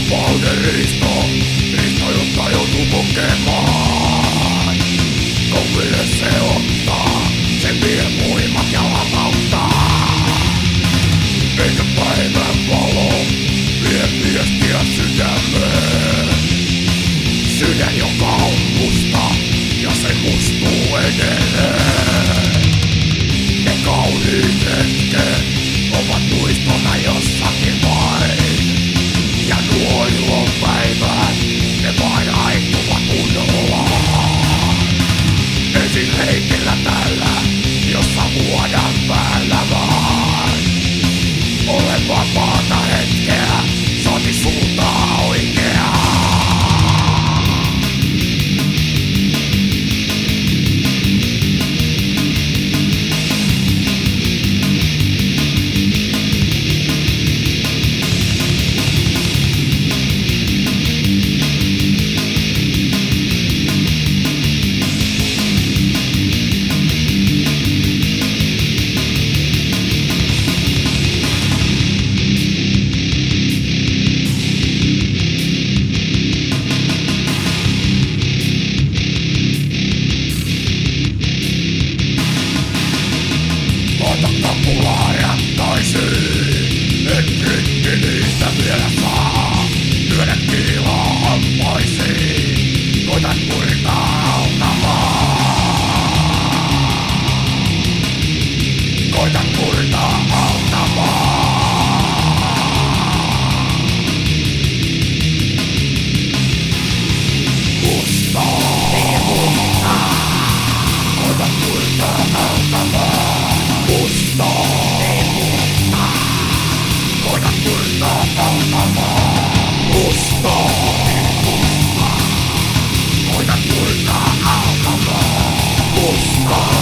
vapauden riisto jota joutuu kokemaan. Koville se ottaa, se vie voimat ja vapauttaa. Eikä päivän valo vie viestiä sydämeen. Sydän, joka on musta, ja se mustuu edelleen. Ne kauniit hetket ovat muistona jossakin vain. Ja nuo ilonpäivät, ne vain haihtuvat unholaan. Ensin leikillä tällä, jossa vuodan päällä vaan. Ole vapaata hetkeä, saati suuntaa oikeaa. Kapulaa rattaisiin, et rikki niistä vielä saa. Lyödä kiilaa hampaisiin, koitan kurittaa autamaan. Koitan kurittaa autamaan. Mustaa, koitan kurittaa autamaan. Mustaa, koitan kurittaa autamaan. Mustaa, koitan kurittaa autamaan. Mustaa.